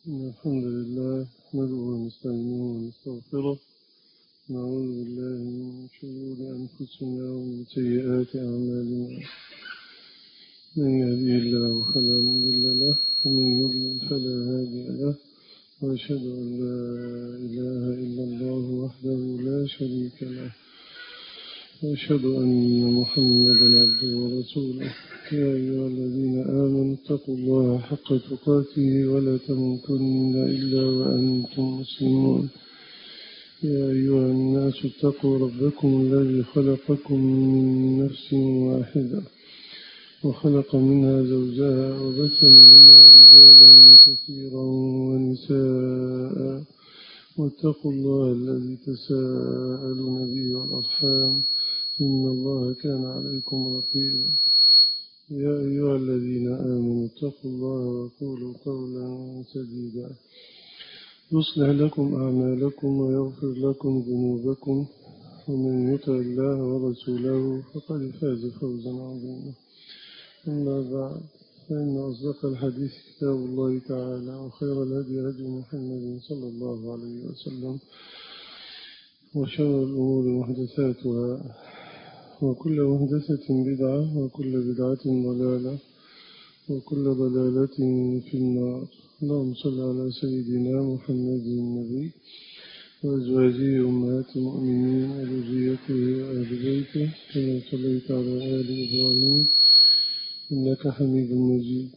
الحمد لله نحمده ونستعينه ونستغفره. نعوذ بالله من شرور أنفسنا ومن سيئات أعمالنا. من يهديه الله فلا مضل له ومن يضلل فلا هادي له، وأشهد أن لا إله إلا الله وحده لا شريك له، وأشهد أن محمدا عبده ورسوله. يا أيها الذين آمنوا اتقوا الله حق تقاته ولا تموتن إلا وأنتم مسلمون. يا أيها الناس اتقوا ربكم الذي خلقكم من نفس واحدة وخلق منها زوجها وبث منهما رجالا كثيرا ونساء، واتقوا الله الذي تساءلون به والأرحام إن الله كان عليكم رقيبا. يا أيها الذين آمنوا اتقوا الله وقولوا قولا سديدا يصلح لكم أعمالكم ويغفر لكم ذنوبكم، ومن يطع الله ورسوله فقد فاز فوزا عظيما. أما بعد، فإن أصدق الحديث كتاب الله تعالى، وخير الهدي هدي محمد صلى الله عليه وسلم، وشر الأمور محدثاتها، وكل محدثة بدعة، وكل بدعة ضلالة، وكل ضلالة في النار. اللهم صل على سيدنا محمد النبي وأزواجه أمهات المؤمنين وذريته وأهل بيته كما صليت على آل إبراهيم إنك حميد مجيد.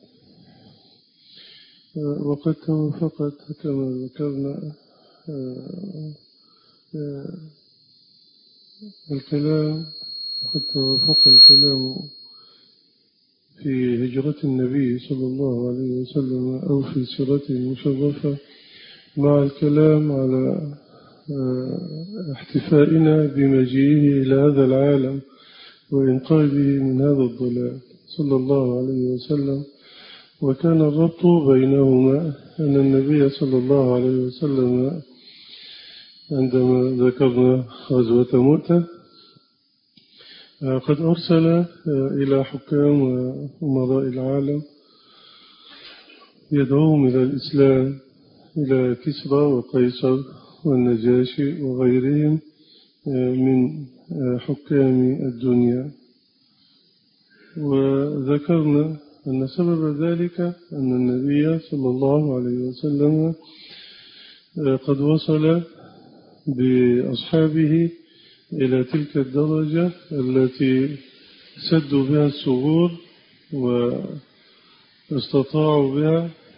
وقد توافقت كما ذكرنا الكلام، قد توافق الكلام في هجرة النبي صلى الله عليه وسلم أو في سيرته المشرفة مع الكلام على احتفائنا بمجيئه إلى هذا العالم وإنقاذه من هذا الضلال صلى الله عليه وسلم. وكان الربط بينهما أن النبي صلى الله عليه وسلم عندما ذكرنا غزوة مؤتة قد أرسل إلى حكام وأمراء العالم يدعوهم إلى الإسلام، إلى كسرى وقيصر والنجاشي وغيرهم من حكام الدنيا. وذكرنا أن سبب ذلك أن النبي صلى الله عليه وسلم قد وصل بأصحابه إلى تلك الدرجة التي سدوا بها الثغور واستطاعوا بها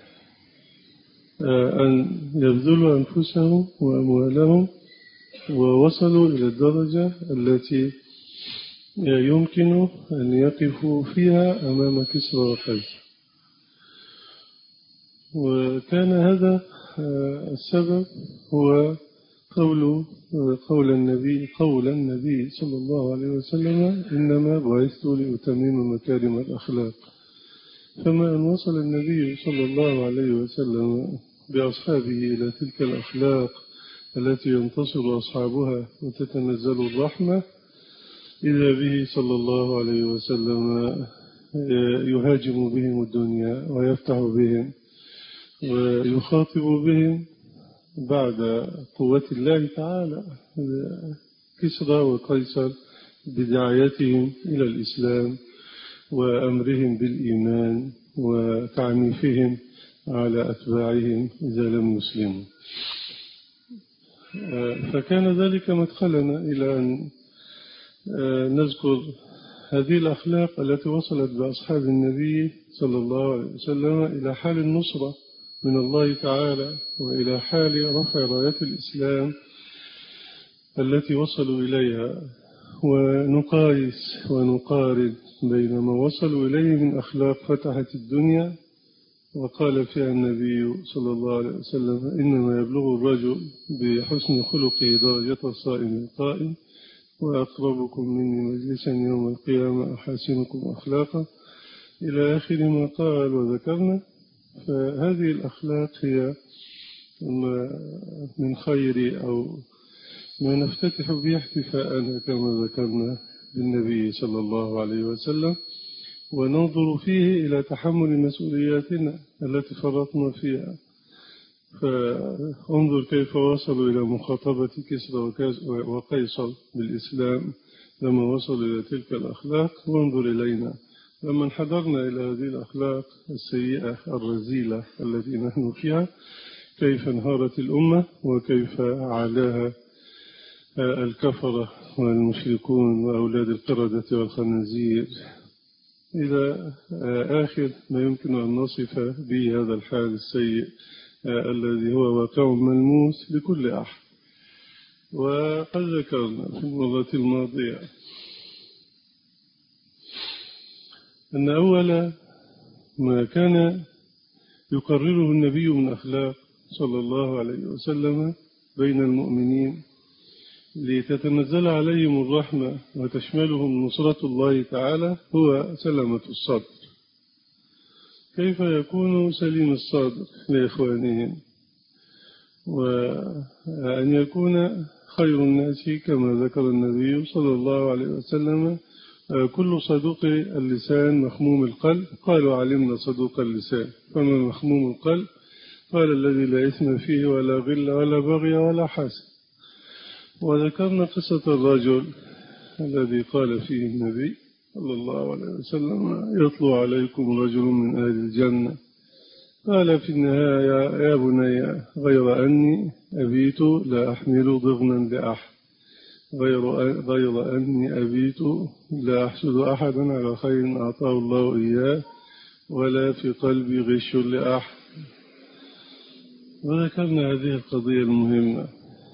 أن يبذلوا أنفسهم وأموالهم، ووصلوا إلى الدرجة التي يمكن أن يقفوا فيها أمام كسرى وقيصر. وكان هذا السبب هو قول النبي صلى الله عليه وسلم: إنما بعثت لأتمم مكارم الأخلاق. فما أن وصل النبي صلى الله عليه وسلم بأصحابه إلى تلك الأخلاق التي ينتصر أصحابها وتتنزل الرحمة، إذا به صلى الله عليه وسلم يهاجم بهم الدنيا ويفتح بهم ويخاطب بهم بعد قوة الله تعالى كسرى وقيصر بدعايتهم إلى الإسلام وأمرهم بالإيمان وتعنيفهم على أتباعهم إذا لم يسلموا. فكان ذلك مدخلنا إلى أن نذكر هذه الأخلاق التي وصلت بأصحاب النبي صلى الله عليه وسلم إلى حال النصرة من الله تعالى، وإلى حال رفع راية الإسلام التي وصلوا إليها، ونقايس ونقارن بين ما وصلوا إليه من أخلاق فتحت الدنيا. وقال فيها النبي صلى الله عليه وسلم: إنما يبلغ الرجل بحسن خلقه درجة الصائم القائم، وأقربكم مني مجلسا يوم القيامة أحاسنكم أخلاقا، إلى آخر ما قال وذكرنا. فهذه الأخلاق هي من خير أو ما نفتتح به احتفاءنا كما ذكرنا بالنبي صلى الله عليه وسلم، وننظر فيه إلى تحمل مسؤولياتنا التي فرطنا فيها فانظر كيف وصلوا إلى مخاطبة كسرى وقيصر بالإسلام لما وصلوا إلى تلك الأخلاق، وانظر إلينا لما انحدرنا إلى هذه الأخلاق السيئة الرذيلة التي نحن فيها، كيف انهارت الأمة وكيف علاها الكفرة والمشركون وأولاد القردة والخنازير إلى آخر ما يمكن أن نصف به هذا الحال السيء الذي هو واقع ملموس لكل أحد. وقد ذكرنا في المرة الماضية أن أول ما كان يقرره النبي من أخلاق صلى الله عليه وسلم بين المؤمنين لتتنزل عليهم الرحمة وتشملهم نصرة الله تعالى هو سلامة الصدر. كيف يكون سليم الصدر لإخوانهم، وأن يكون خير الناس كما ذكر النبي صلى الله عليه وسلم كل صدوق اللسان مخموم القلب، قالوا علمنا صدوق اللسان فما مخموم القلب، قال الذي لا إثم فيه ولا غل ولا بغي ولا حسد. وذكرنا قصة الرجل الذي قال فيه النبي صلى الله عليه وسلم يطلع عليكم رجل من أهل الجنة، قال في النهاية يا بني غير أني أبيت لا أحمل ضغنا لأحد، غير أني أبيت لا أحسد أحدا على خير أعطاه الله إياه ولا في قلبي غش لأحد. وذكرنا هذه القضية المهمة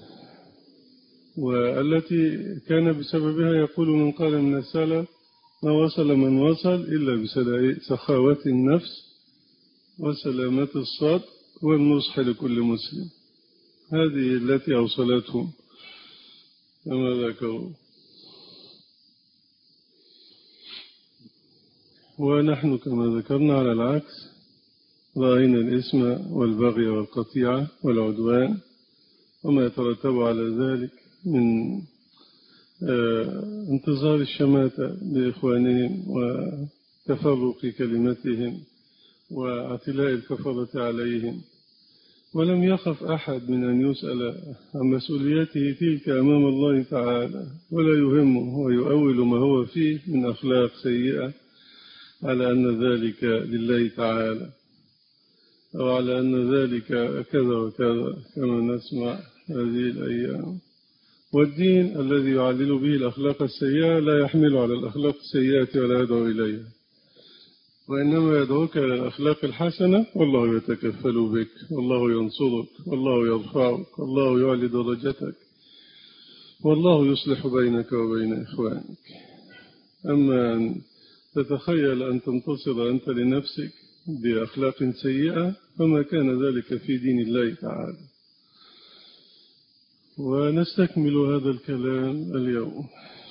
والتي كان بسببها يقول من قال من السلف ما وصل من وصل إلا بسخاوة النفس وسلامة الصدر والنصح لكل مسلم. هذه التي أوصلتهم كما ذكروا. ونحن كما ذكرنا على العكس رأينا الإثم والبغي والقطيعة والعدوان وما يترتب على ذلك من انتظار الشماتة لإخوانهم وتفرق كلمتهم واعتلاء الكفرة عليهم. ولم يخف أحد من أن يسأل عن مسؤوليته تلك أمام الله تعالى، ولا يهمه ويؤول ما هو فيه من أخلاق سيئة على أن ذلك لله تعالى أو على أن ذلك كذا وكذا كما نسمع هذه الأيام. والدين الذي يعلل به الأخلاق السيئة لا يحمل على الأخلاق السيئة ولا يدعو إليها، وإنما يدعوك إلى الأخلاق الحسنة، والله يتكفل بك، والله ينصرك، والله يرفعك، والله يعلي درجتك، والله يصلح بينك وبين إخوانك. أما أن تتخيل أن تنتصر أنت لنفسك بأخلاق سيئة فما كان ذلك في دين الله تعالى. ونستكمل هذا الكلام اليوم.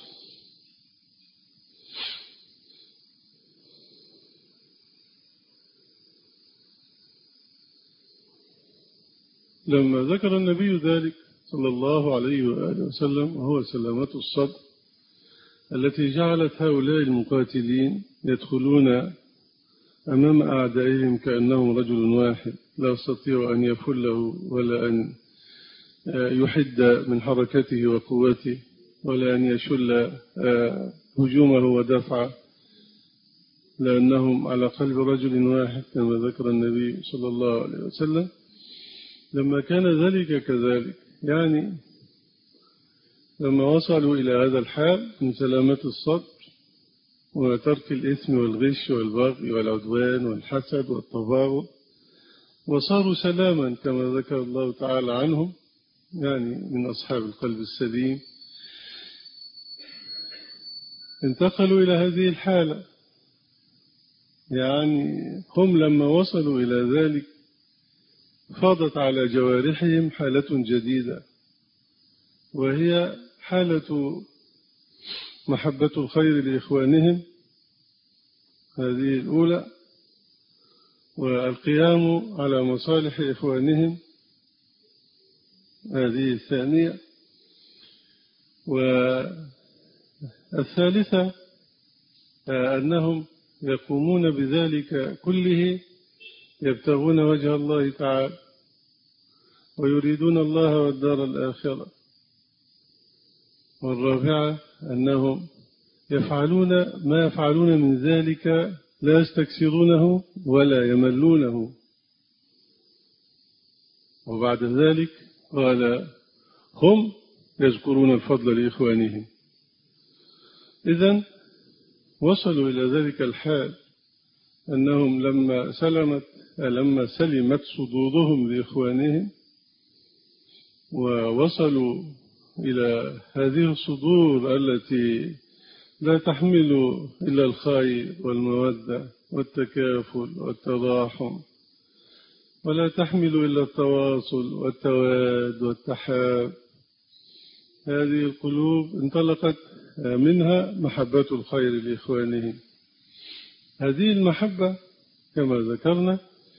لما ذكر النبي ذلك صلى الله عليه وآله وسلم وهو سلامة الصدر التي جعلت هؤلاء المقاتلين يدخلون أمام أعدائهم كأنهم رجل واحد لا يستطيع أن يفله ولا أن يحد من حركته وقوته ولا أن يشل هجومه ودفعه، لأنهم على قلب رجل واحد كما ذكر النبي صلى الله عليه وسلم. لما كان ذلك كذلك، يعني لما وصلوا إلى هذا الحال من سلامة الصدر وترك الإثم والغش والبغي والعدوان والحسد والتباغض، وصاروا سلاما كما ذكر الله تعالى عنهم، يعني من أصحاب القلب السليم، انتقلوا إلى هذه الحالة. يعني هم لما وصلوا إلى ذلك فاضت على جوارحهم حالة جديدة، وهي حالة محبة الخير لإخوانهم هذه الأولى، والقيام على مصالح إخوانهم هذه الثانية، والثالثة أنهم يقومون بذلك كله يبتغون وجه الله تعالى، ويريدون الله والدار الآخرة. والرابعة أنهم يفعلون ما يفعلون من ذلك لا يستكثرونه ولا يملونه. وبعد ذلك قال هم يذكرون الفضل لإخوانهم. إذن وصلوا إلى ذلك الحال أنهم لما سلمت صدورهم لإخوانهم ووصلوا إلى هذه الصدور التي لا تحمل إلا الخير والمودة والتكافل والتراحم، ولا تحمل إلا التواصل والتواد والتحاب، هذه القلوب انطلقت منها محبة الخير لإخوانهم. هذه المحبة كما ذكرنا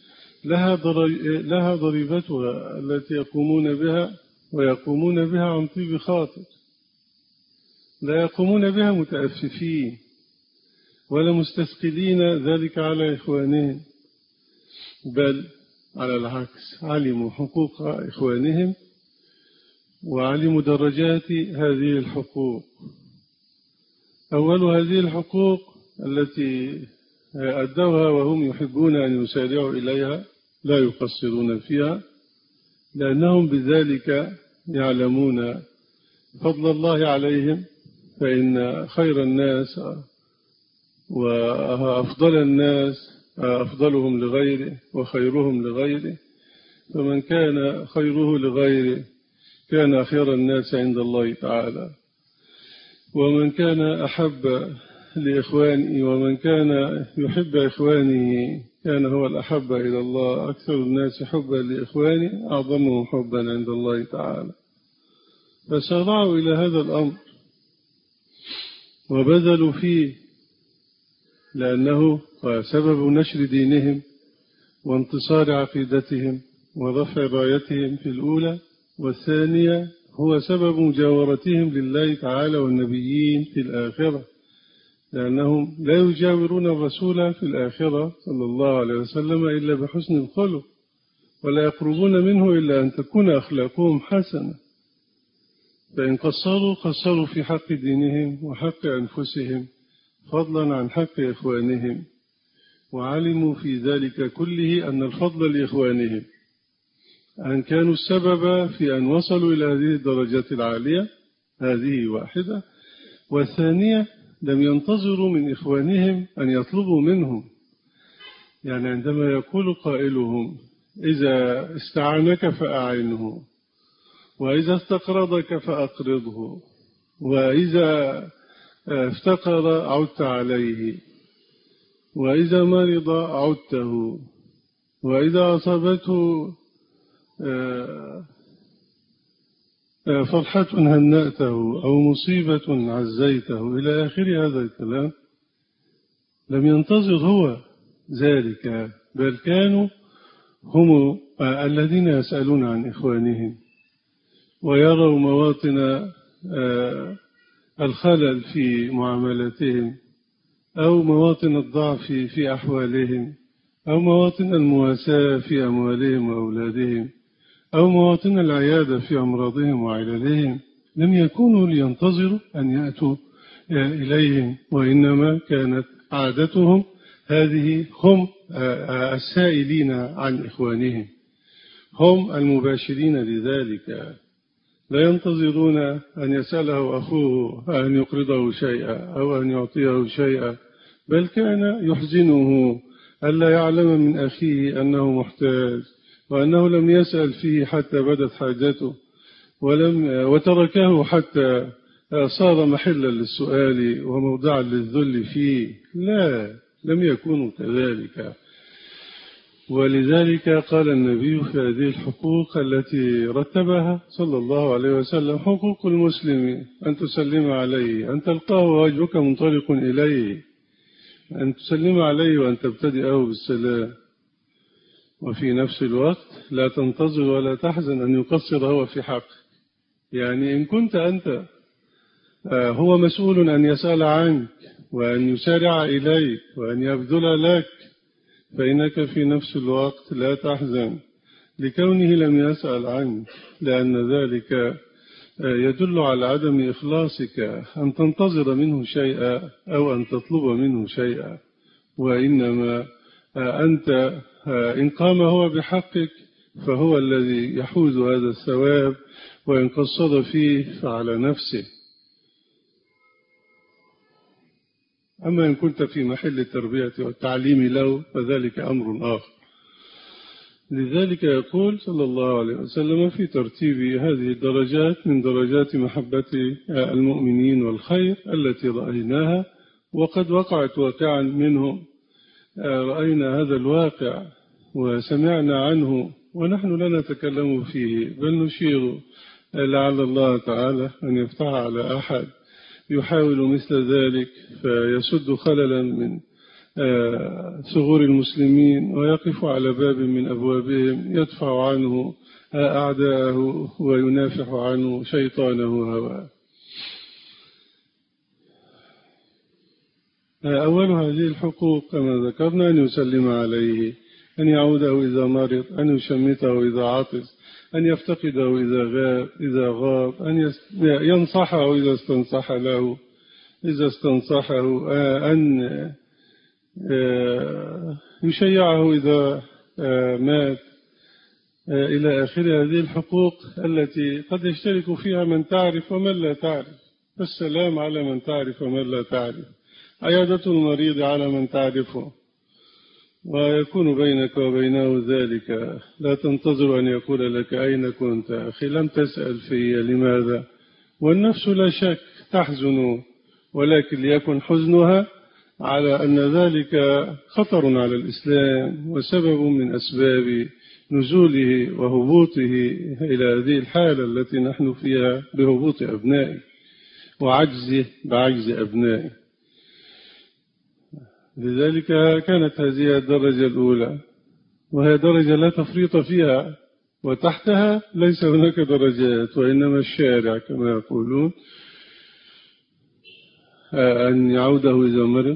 لها ضريبتها التي يقومون بها، ويقومون بها عن طيب خاطر، لا يقومون بها متأففين ولا مستثقلين ذلك على إخوانهم، بل على العكس علموا حقوق إخوانهم وعلموا درجات هذه الحقوق. أول هذه الحقوق التي أدوها وهم يحبون أن يسارعوا إليها لا يقصرون فيها، لأنهم بذلك يعلمون فضل الله عليهم، فإن خير الناس وأفضل الناس أفضلهم لغيره وخيرهم لغيره، فمن كان خيره لغيره كان خير الناس عند الله تعالى. ومن كان أحب لإخوانه ومن كان يحب إخوانه كان هو الأحب إلى الله. أكثر الناس حبا لإخوانه أعظمهم حبا عند الله تعالى. فسارعوا إلى هذا الأمر وبذلوا فيه، لأنه سبب نشر دينهم وانتصار عقيدتهم ورفع رايتهم في الأولى، والثانية هو سبب مجاورتهم لله تعالى والنبيين في الآخرة، لأنهم لا يجاورون الرسول في الآخرة صلى الله عليه وسلم إلا بحسن الخلق، ولا يقربون منه إلا أن تكون أخلاقهم حسنة. فإن قصروا في حق دينهم وحق أنفسهم فضلا عن حق إخوانهم، وعلموا في ذلك كله أن الفضل لإخوانهم، أن كانوا السبب في أن وصلوا إلى هذه الدرجات العالية، هذه واحدة. والثانية لم ينتظروا من إخوانهم أن يطلبوا منهم، يعني عندما يقول قائلهم إذا استعانك فأعنه، وإذا استقرضك فأقرضه، وإذا افتقر عدت عليه، وإذا مرض عدته، وإذا أصابته فرحة هنأته أو مصيبة عزيته إلى آخر هذا الكلام، لم ينتظر هو ذلك، بل كانوا هم الذين يسألون عن إخوانهم ويروا مواطن الخلل في معاملتهم، أو مواطن الضعف في أحوالهم، أو مواطن المواساة في أموالهم وأولادهم، أو مواطن العيادة في أمراضهم وعللهم. لم يكونوا لينتظروا أن يأتوا إليهم، وإنما كانت عادتهم هذه، هم السائلين عن إخوانهم، هم المباشرين لذلك، لا ينتظرون أن يسأله أخوه أن يقرضه شيئا أو أن يعطيه شيئا، بل كان يحزنه ألا يعلم من أخيه أنه محتاج، وأنه لم يسأل فيه حتى بدت حاجته، وتركه حتى صار محلا للسؤال وموضعا للذل فيه. لا، لم يكونوا كذلك. ولذلك قال النبي في هذه الحقوق التي رتبها صلى الله عليه وسلم: حقوق المسلم أن تسلم عليه، أن تلقاه ووجهك منطلق إليه، أن تسلم عليه وأن تبتدئه بالسلام، وفي نفس الوقت لا تنتظر ولا تحزن أن يقصر هو في حقك. يعني إن كنت أنت هو مسؤول أن يسأل عنك وأن يسارع إليك وأن يبذل لك، فإنك في نفس الوقت لا تحزن لكونه لم يسأل عنك، لأن ذلك يدل على عدم إخلاصك أن تنتظر منه شيئا أو أن تطلب منه شيئا، وإنما أنت إن قام هو بحقك فهو الذي يحوز هذا الثواب، وإن قصد فيه فعلى نفسه. أما إن كنت في محل التربية والتعليم له فذلك أمر آخر. لذلك يقول صلى الله عليه وسلم في ترتيب هذه الدرجات من درجات محبة المؤمنين والخير التي رأيناها، وقد وقعت واقعا منهم، رأينا هذا الواقع وسمعنا عنه ونحن لا نتكلم فيه، بل نشير لعل الله تعالى أن يفتح على أحد يحاول مثل ذلك فيسد خللا من ثغور المسلمين ويقف على باب من أبوابهم يدفع عنه أعداءه وينافح عنه شيطانه هواه. أول هذه الحقوق كما ذكرنا أن يسلم عليه، أن يعوده إذا مرض، أن يشمته إذا عطس، أن يفتقده إذا غاب، أن ينصحه إذا استنصح له، إذا استنصحه، أن يشيعه إذا مات، إلى آخر هذه الحقوق التي قد يشترك فيها من تعرف ومن لا تعرف. السلام على من تعرف ومن لا تعرف، عيادة المريض على من تعرفه، ويكون بينك وبينه ذلك. لا تنتظر أن يقول لك أين كنت أخي، لم تسأل في لماذا. والنفس لا شك تحزن، ولكن ليكن حزنها على أن ذلك خطر على الإسلام وسبب من أسباب نزوله وهبوطه إلى هذه الحالة التي نحن فيها بهبوط أبنائه وعجزه بعجز أبنائه. لذلك كانت هذه الدرجة الأولى، وهي درجة لا تفريط فيها، وتحتها ليس هناك درجات وإنما الشارع كما يقولون، أن يعوده إذا مرض،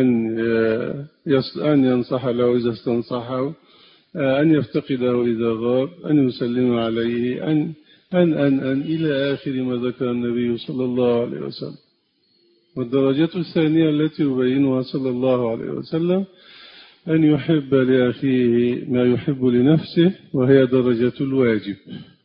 أن ينصح له إذا استنصحه، أن يفتقده إذا غاب، أن يسلم عليه، أن إلى آخر ما ذكر النبي صلى الله عليه وسلم. والدرجة الثانية التي يبينها صلى الله عليه وسلم أن يحب لأخيه ما يحب لنفسه، وهي درجة الواجب.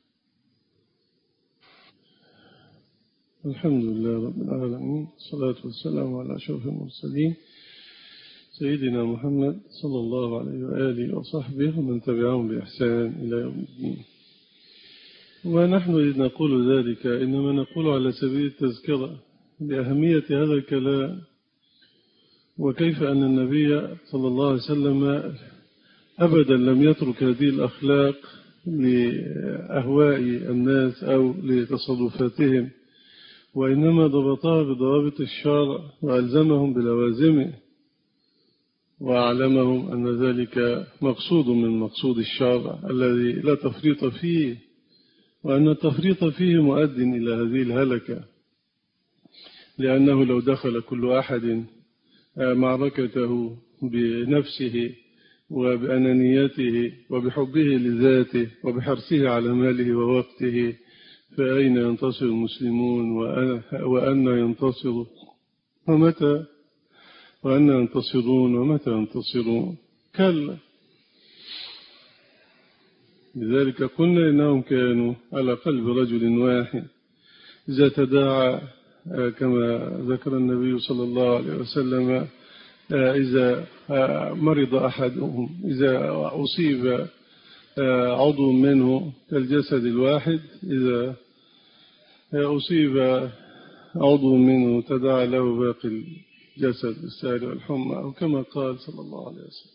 الحمد لله رب العالمين، الصلاة والسلام على أشرف المرسلين سيدنا محمد صلى الله عليه وآله وصحبه ومن تبعهم بإحسان إلى يوم الدين. ونحن إذ نقول ذلك إنما نقول على سبيل التذكرة لأهمية هذا الكلام، وكيف أن النبي صلى الله عليه وسلم أبدا لم يترك هذه الأخلاق لأهواء الناس أو لتصرفاتهم، وإنما ضبطها بضوابط الشرع وألزمهم بلوازمه، وأعلمهم أن ذلك مقصود من مقصود الشرع الذي لا تفريط فيه، وأن التفريط فيه مؤد إلى هذه الهلكة، لأنه لو دخل كل أحد معركته بنفسه وبأنانيته وبحبه لذاته وبحرصه على ماله ووقته، فأين ينتصر المسلمون وأن ينتصروا وأن ينتصرون ومتى ينتصرون؟ كلا. لذلك قلنا إنهم كانوا على قلب رجل واحد، إذا تداعى كما ذكر النبي صلى الله عليه وسلم، إذا مرض أحدهم، إذا أصيب عضو منه كالجسد الواحد، إذا أصيب عضو منه تداعى له باقي الجسد بالسهر والحمى، أو كما قال صلى الله عليه وسلم.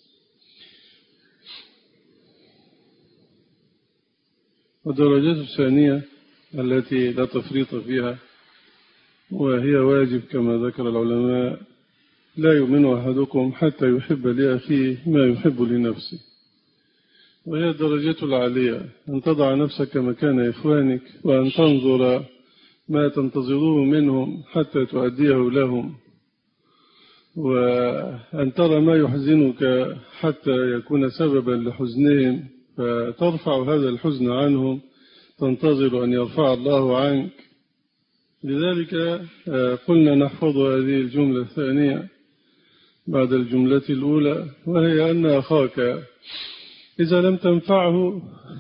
والدرجات الثانية التي لا تفريط فيها وهي واجب كما ذكر العلماء: لا يؤمن أحدكم حتى يحب لأخيه ما يحب لنفسه. وهي الدرجة العالية، أن تضع نفسك مكان إخوانك، وأن تنظر ما تنتظروه منهم حتى تؤديه لهم، وأن ترى ما يحزنك حتى يكون سببا لحزنهم، فترفع هذا الحزن عنهم، تنتظر أن يرفع الله عنك. لذلك قلنا نحفظ هذه الجملة الثانية بعد الجملة الأولى، وهي أن أخاك إذا لم تنفعه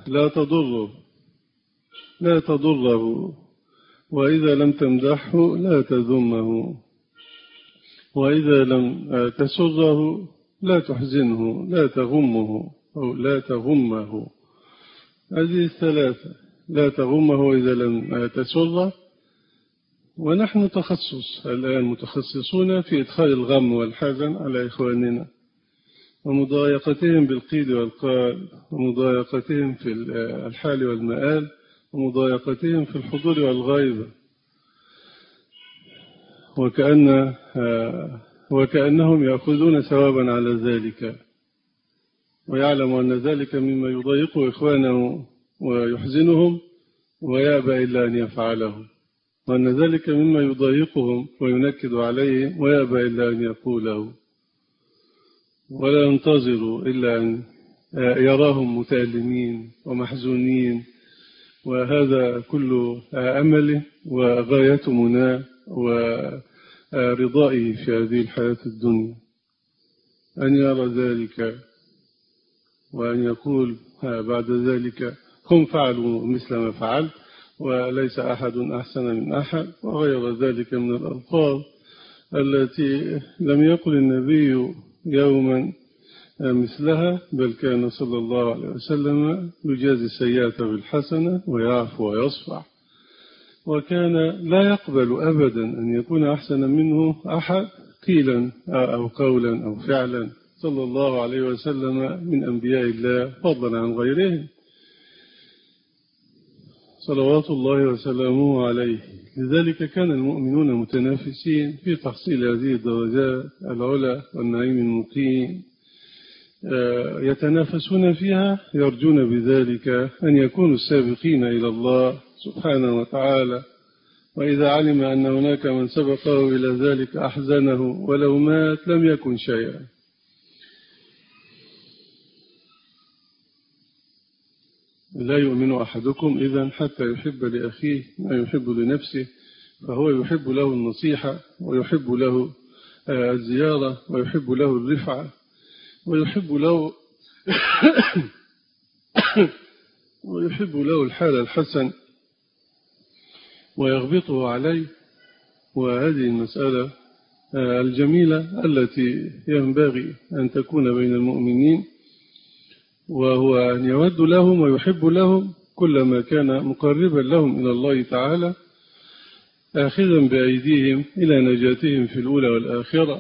لا تضره، وإذا لم تمدحه لا تذمه، وإذا لم تسره لا تحزنه، لا تغمه أو لا تغمه. هذه الثلاثة، لا تغمه إذا لم تسره. ونحن الآن متخصصون في إدخال الغم والحزن على إخواننا، ومضايقتهم بالقيل والقال، ومضايقتهم في الحال والمآل، ومضايقتهم في الحضور والغيبة، وكأنهم يأخذون ثوابا على ذلك، ويعلم أن ذلك مما يضايق إخوانه ويحزنهم ويأبى إلا أن يفعله، وأن ذلك مما يضايقهم وينكد عليهم ويأبى إلا أن يقوله، ولا ينتظر إلا أن يراهم متألمين ومحزونين. وهذا كل أمله وغاية مناه ورضائه في هذه الحياة الدنيا، أن يرى ذلك وأن يقول بعد ذلك هم فعلوا مثل ما فعل وليس أحد أحسن من أحد، وغير ذلك من الألفاظ التي لم يقل النبي يوما مثلها، بل كان صلى الله عليه وسلم يجازي السيئة بالحسنة ويعفو ويصفح، وكان لا يقبل أبدا أن يكون أحسن منه أحد قيلا أو قولا أو فعلا صلى الله عليه وسلم من أنبياء الله فضلا عن غيرهم صلوات الله وسلامه عليه. لذلك كان المؤمنون متنافسين في تحصيل هذه الدرجات العلى والنعيم المقيم، يتنافسون فيها، يرجون بذلك أن يكونوا السابقين إلى الله سبحانه وتعالى. وإذا علم أن هناك من سبقه إلى ذلك أحزنه، ولو مات لم يكن شيئا. لا يؤمن أحدكم إذن حتى يحب لأخيه ما يحب لنفسه، فهو يحب له النصيحة، ويحب له الزيارة، ويحب له الرفعة، ويحب له ويحب له الحال الحسن ويغبطه عليه. وهذه المسألة الجميلة التي ينبغي أن تكون بين المؤمنين، وهو أن يود لهم ويحب لهم كلما كان مقربا لهم إلى الله تعالى، آخذا بأيديهم إلى نجاتهم في الأولى والآخرة.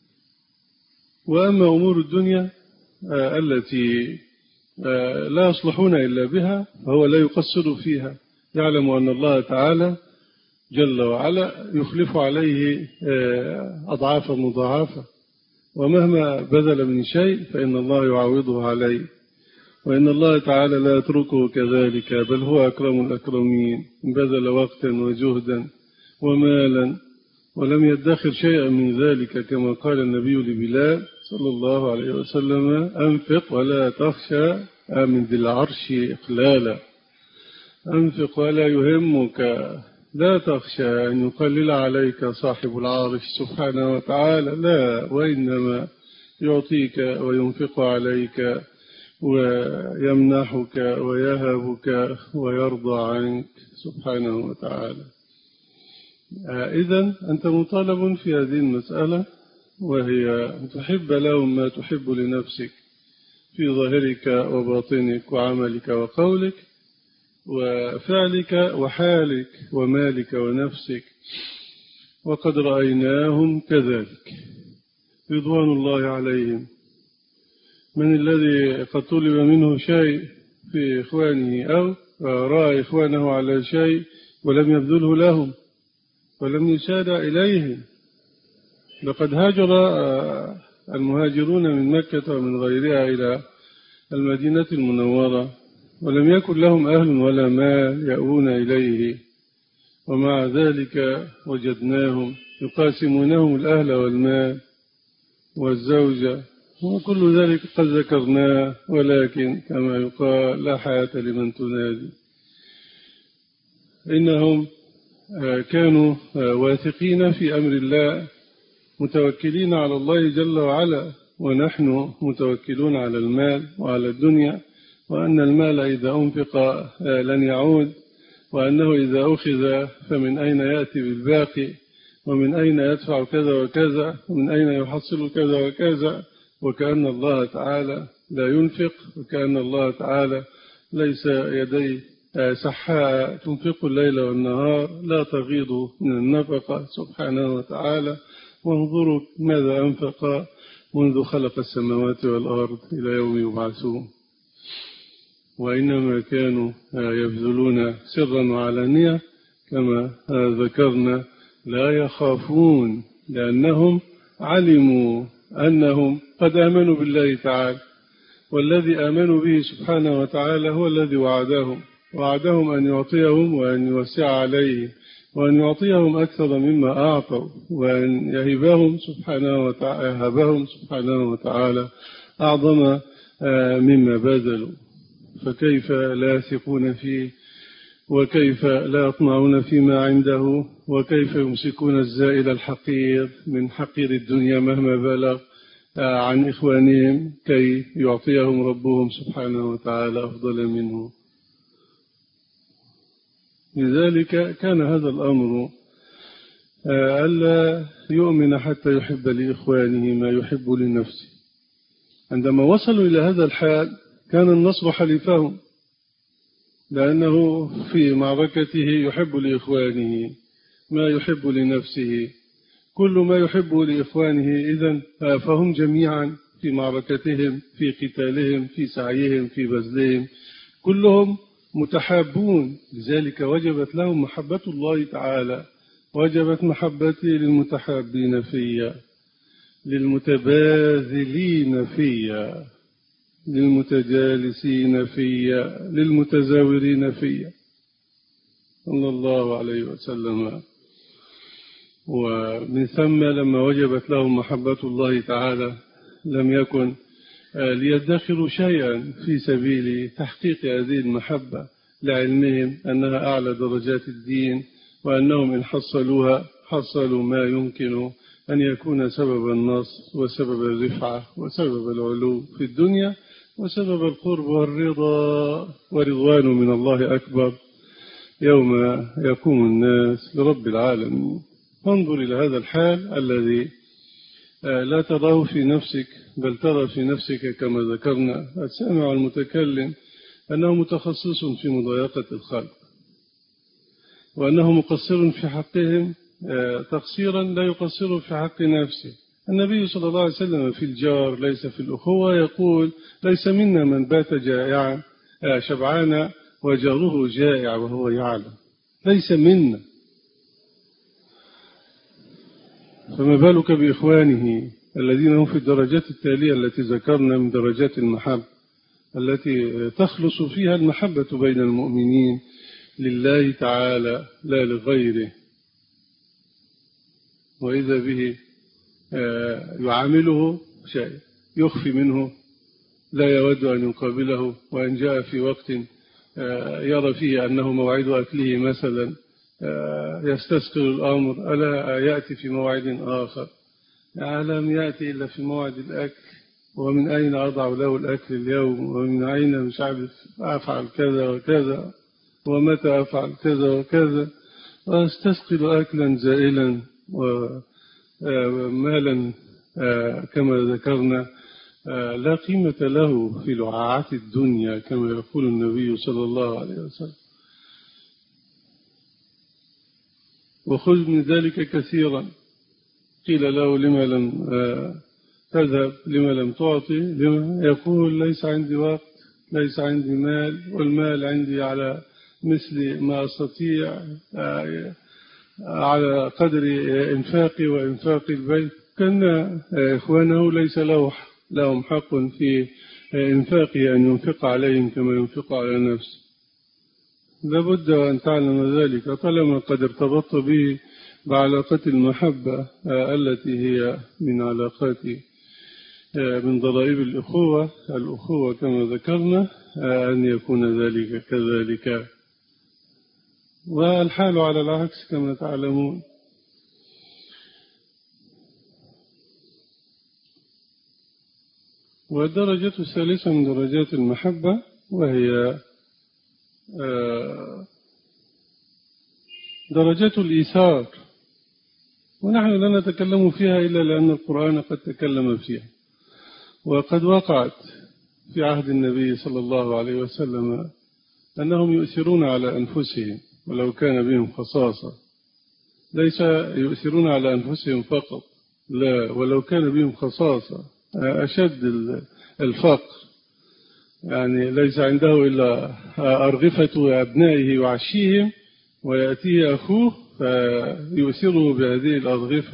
وأما أمور الدنيا التي لا يصلحون إلا بها فهو لا يقصر فيها، يعلم أن الله تعالى جل وعلا يخلف عليه أضعافا مضاعفة، ومهما بذل من شيء فإن الله يعوضه عليه، وإن الله تعالى لا يتركه كذلك، بل هو أكرم الأكرمين، بذل وقتا وجهدا ومالا ولم يدخر شيئا من ذلك، كما قال النبي لبلال صلى الله عليه وسلم: أنفق ولا تخشى من ذي العرش إقلالا. أنفق ولا يهمك، لا تخشى أن يقلل عليك صاحب العرش سبحانه وتعالى، لا، وإنما يعطيك وينفق عليك ويمنحك ويهبك ويرضى عنك سبحانه وتعالى. إذن أنت مطالب في هذه المسألة، وهي أن تحب لهم ما تحب لنفسك في ظاهرك وباطنك وعملك وقولك وفعلك وحالك ومالك ونفسك. وقد رأيناهم كذلك رضوان الله عليهم، من الذي قد طلب منه شيء في إخوانه أو رأى إخوانه على شيء ولم يبذله لهم ولم يسارع إليهم. لقد هاجر المهاجرون من مكة ومن غيرها إلى المدينة المنورة ولم يكن لهم أهل ولا مال يأوون إليه، ومع ذلك وجدناهم يقاسمونهم الأهل والمال والزوجة وكل ذلك قد ذكرناه، ولكن كما يقال لا حياة لمن تنادي. إنهم كانوا واثقين في أمر الله، متوكلين على الله جل وعلا، ونحن متوكلون على المال وعلى الدنيا، وأن المال إذا أنفق لن يعود، وأنه إذا أخذ فمن أين يأتي بالباقي، ومن أين يدفع كذا وكذا، ومن أين يحصل كذا وكذا، وكأن الله تعالى لا ينفق، وكأن الله تعالى ليس يديه سحاء تنفق الليل والنهار لا تغيض من النفقة سبحانه وتعالى. وانظروا ماذا أنفق منذ خلق السماوات والأرض إلى يوم يبعثون. وإنما كانوا يبذلون سرا وعلانية كما ذكرنا، لا يخافون، لأنهم علموا أنهم قد آمنوا بالله تعالى، والذي آمنوا به سبحانه وتعالى هو الذي وعدهم أن يعطيهم وأن يوسع عليهم، وأن يعطيهم أكثر مما أعطوا، وأن يهبهم سبحانه وتعالى أعظم مما بذلوا. فكيف لا يثقون فيه، وكيف لا يطمعون فيما عنده، وكيف يمسكون الزائل الحقير من حقير الدنيا مهما بلغ عن إخوانهم كي يعطيهم ربهم سبحانه وتعالى أفضل منه. لذلك كان هذا الأمر ألا يؤمن حتى يحب لإخوانه ما يحب لنفسه. عندما وصلوا إلى هذا الحال كان النصر حليفهم، لأنه في معركته يحب لإخوانه ما يحب لنفسه. كل ما يحب لإخوانه إذن فهم جميعا في معركتهم، في قتالهم، في سعيهم، في بذلهم، كلهم متحابون. لذلك وجبت لهم محبة الله تعالى، وجبت محبتي للمتحابين فيا، للمتباذلين فيا، للمتجالسين فيا، للمتزاورين فيا صلى الله عليه وسلم. ومن ثم لما وجبت لهم محبة الله تعالى لم يكن ليدخروا شيئا في سبيل تحقيق هذه المحبة، لعلمهم أنها أعلى درجات الدين، وأنهم إن حصلوها حصلوا ما يمكن أن يكون سبب النصر وسبب الرفعة وسبب العلو في الدنيا وسبب القرب والرضا، ورضوان من الله أكبر يوم يقوم الناس لرب العالمين. انظر إلى هذا الحال الذي لا تراه في نفسك، بل ترى في نفسك كما ذكرنا السامع المتكلم أنه متخصص في مضايقة الخلق، وأنه مقصر في حقهم تقصيرا لا يقصر في حق نفسه. النبي صلى الله عليه وسلم في الجار ليس في الأخوة يقول: ليس منا من بات جائعا شبعان وجاره جائع وهو يعلم. ليس منا، فما بالك بإخوانه الذين هم في الدرجات التالية التي ذكرنا من درجات المحبة، التي تخلص فيها المحبة بين المؤمنين لله تعالى لا لغيره. وإذا به يعامله شيء يخفي منه، لا يود أن يقابله، وإن جاء في وقت يرى فيه أنه موعد أكله مثلا يستثقل الأمر، ألا يأتي في موعد آخر، لم يأتي إلا في موعد الأكل، ومن أين أضع له الأكل اليوم، ومن أين مش عارف أفعل كذا وكذا، ومتى أفعل كذا وكذا، واستثقل أكلا زائلا ومالا كما ذكرنا لا قيمة له في لعاعات الدنيا كما يقول النبي صلى الله عليه وسلم. وخذ من ذلك كثيرا. قيل له: لما لم تذهب، لما لم تعطي، لما؟ يقول: ليس عندي وقت، ليس عندي مال، والمال عندي على مثل ما أستطيع على قدر إنفاقي وإنفاق البيت. كان إخوانه ليس لهم حق في إنفاقه أن ينفق عليهم كما ينفق على نفسه. لابد أن تعلم ذلك طالما قد ارتبطت به بعلاقة المحبة التي هي من علاقات من ضرائب الأخوة كما ذكرنا أن يكون ذلك كذلك، والحال على العكس كما تعلمون. والدرجة الثالثة من درجات المحبة وهي درجة الإيثار، ونحن لا نتكلم فيها إلا لأن القرآن قد تكلم فيها، وقد وقعت في عهد النبي صلى الله عليه وسلم أنهم يؤثرون على أنفسهم ولو كان بهم خصاصة، ليس يؤثرون على أنفسهم فقط، لا، ولو كان بهم خصاصة أشد الفقر، يعني ليس عنده إلا أرغفة أبنائه وعشيهم ويأتيه أخوه فيؤثره بهذه الأرغفة،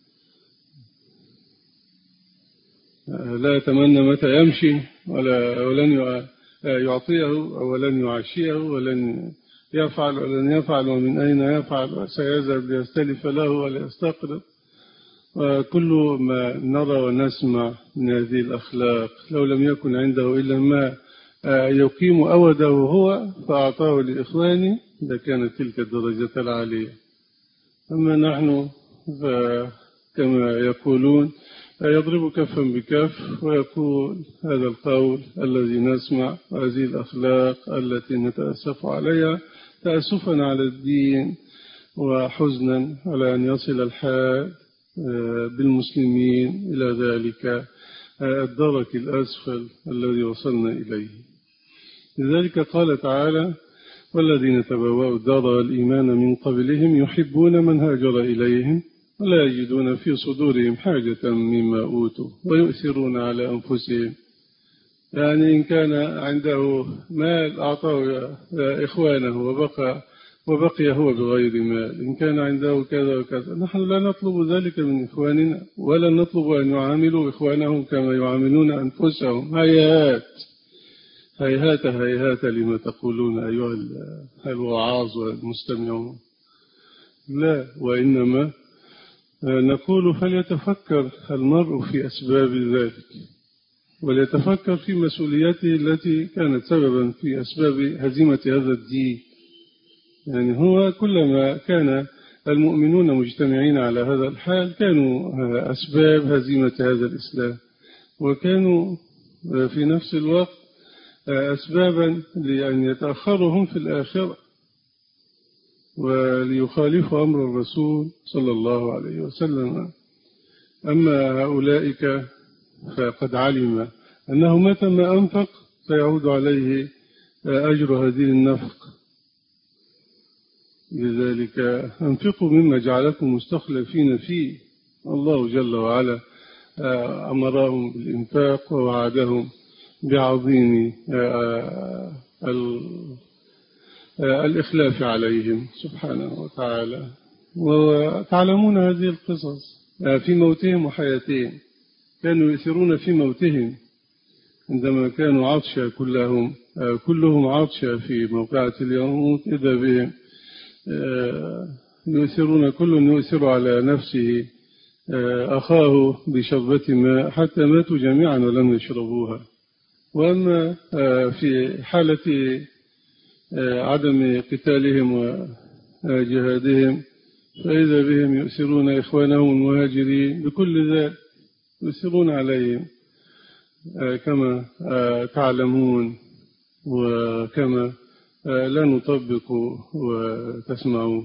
لا يتمنى متى يمشي ولن يعطيه ولن يعشيه ولن يفعل ومن أين يفعل، سيذهب ليستلف له وليستقرض. وكل ما نرى ونسمع من هذه الأخلاق لو لم يكن عنده إلا ما يقيم أوده هو فأعطاه لإخوانه لكانت تلك الدرجة العالية. أما نحن كما يقولون يضرب كفا بكف ويقول هذا القول الذي نسمع وهذه الأخلاق التي نتأسف عليها تأسفا على الدين وحزنا على أن يصل الحال بالمسلمين إلى ذلك الدرك الأسفل الذي وصلنا إليه. لذلك قال تعالى والذين تبوأوا الدار والإيمان من قبلهم يحبون من هاجر إليهم ولا يجدون في صدورهم حاجة مما أوتوا ويؤثرون على أنفسهم، يعني إن كان عنده مال أعطاه إخوانه وبقي هو بغير مال، إن كان عنده كذا وكذا. نحن لا نطلب ذلك من إخواننا ولا نطلب أن يعاملوا إخوانهم كما يعاملون أنفسهم. هيهات لما تقولون أيها الوعاظ والمستمعون، لا، وإنما نقول فليتفكر المرء في أسباب ذلك وليتفكر في مسؤولياته التي كانت سببا في أسباب هزيمة هذا الدين. يعني هو كلما كان المؤمنون مجتمعين على هذا الحال كانوا أسباب هزيمة هذا الإسلام، وكانوا في نفس الوقت أسبابا لأن يتأخرهم في الآخرة وليخالفوا أمر الرسول صلى الله عليه وسلم. أما هؤلاء فقد علم أنه متى ما أنفق سيعود عليه أجر هذه النفق. لذلك أنفقوا مما جعلكم مستخلفين فيه، الله جل وعلا أمرهم بالإنفاق ووعدهم بعظيم الإخلاف عليهم سبحانه وتعالى. وتعلمون هذه القصص في موتهم وحياتهم، كانوا يؤثرون في موتهم عندما كانوا عطشا كلهم عطشا في موقعة اليرموك، إذا بهم يؤثرون كل يؤثر على نفسه أخاه بشربة ماء حتى ماتوا جميعا ولم يشربوها. وأما في حالة عدم قتالهم وجهادهم فإذا بهم يؤثرون إخوانهم المهاجرين بكل ذلك، يؤثرون عليهم كما تعلمون وكما لا نطبق وتسمعون.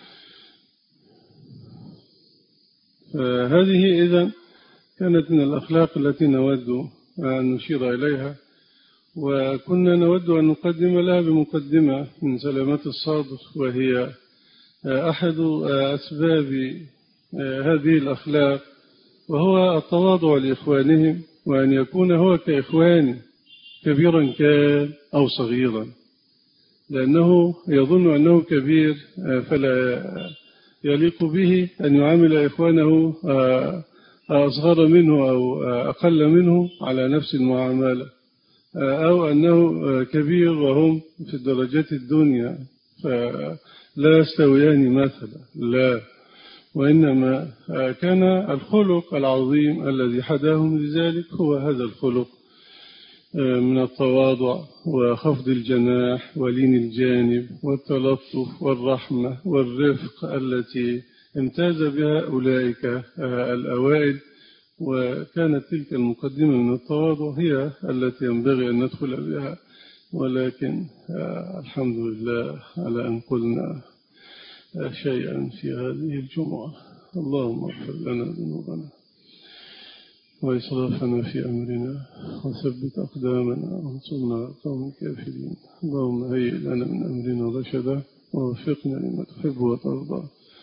فهذه إذن كانت من الأخلاق التي نود أن نشير إليها، وكنا نود أن نقدم لها بمقدمة من سلامة الصدر، وهي أحد أسباب هذه الأخلاق وهو التواضع لإخوانهم، وأن يكون هو كإخوانه كبيرا كان أو صغيرا، لأنه يظن أنه كبير فلا يليق به أن يعامل إخوانه أصغر منه أو أقل منه على نفس المعاملة، أو أنه كبير وهم في الدرجات الدنيا فلا يستويان مثلا، لا، وإنما كان الخلق العظيم الذي حداهم لذلك هو هذا الخلق من التواضع وخفض الجناح ولين الجانب والتلطف والرحمة والرفق التي امتاز بها أولئك الأوائل. وكانت تلك المقدمة من التواضع هي التي ينبغي أن ندخل بها، ولكن الحمد لله على أن قلنا شيئا في هذه الجمعة. اللهم اغفر لنا ذنوبنا وإسرافنا في أمرنا وثبت أقدامنا وانصرنا على القوم الكافرين. اللهم هيئ لنا من أمرنا رشدا ووفقنا لما تحب وترضى.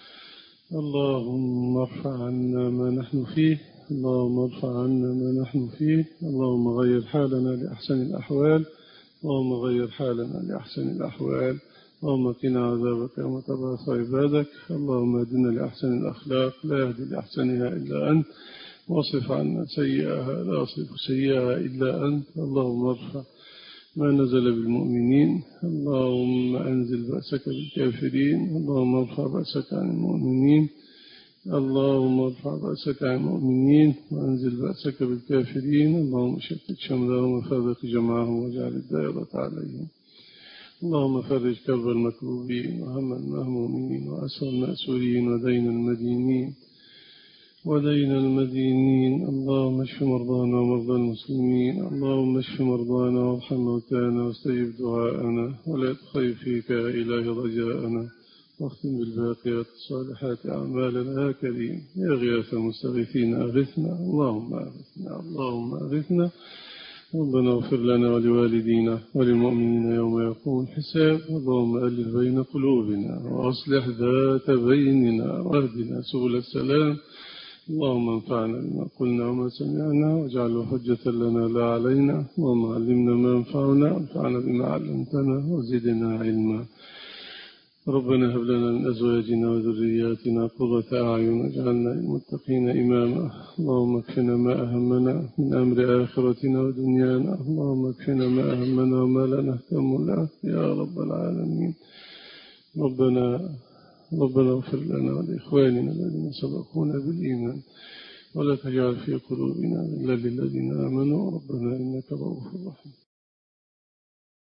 اللهم ارفع عنا ما نحن فيه، اللهم ارفع عنا ما نحن فيه، اللهم غير حالنا لأحسن الأحوال، اللهم غير حالنا لأحسن الأحوال، اللهم قنا عذابك يوم تبعث عبادك. اللهم اهدنا لأحسن الأخلاق لا يهدي لأحسنها إلا أنت، واصرف عنا سيئها لا يصرف سيئها إلا أنت. اللهم ارفع ما نزل بالمؤمنين، اللهم أنزل بأسك بالكافرين، اللهم ارفع بأسك عن المؤمنين، اللهم ارفع بأسك عن المؤمنين وأنزل بأسك بالكافرين. اللهم شتت شملهم وفرق جمعهم واجعل الدائرة عليهم. اللهم فرج كرب المكروبين وهم المهمومين وأسر المأسورين ودين المدينين. اللهم اشف مرضانا ومرضى المسلمين، اللهم اشف مرضانا وارحم موتانا واستجب دعاءنا ولا تخيب فيك يا إله رجاءنا، واختم بالباقيات الصالحات أعمالنا يا كريم يا غياث المستغيثين أغثنا. اللهم أغثنا، اللهم أغثنا. ربنا اغفر لنا ولوالدينا وللمؤمنين يوم يقوم الحساب. اللهم ألف بين قلوبنا وأصلح ذات بيننا واهدنا سبل السلام. اللهم انفعنا بما قلنا وما سمعنا واجعله حجة لنا لا علينا. اللهم علمنا ما ينفعنا وانفعنا بما علمتنا وزدنا علما. ربنا هب لنا من أزواجنا وذرياتنا قرة أعين واجعلنا للمتقين إماما. اللهم اكفنا ما أهمنا من أمر آخرتنا ودنيانا، اللهم اكفنا ما أهمنا وما لا نهتم له يا رب العالمين. ربنا اغفر لنا ولإخواننا الذين سبقونا بالإيمان ولا تجعل في قلوبنا غلا للذين آمنوا ربنا إنك رؤوف رحيم.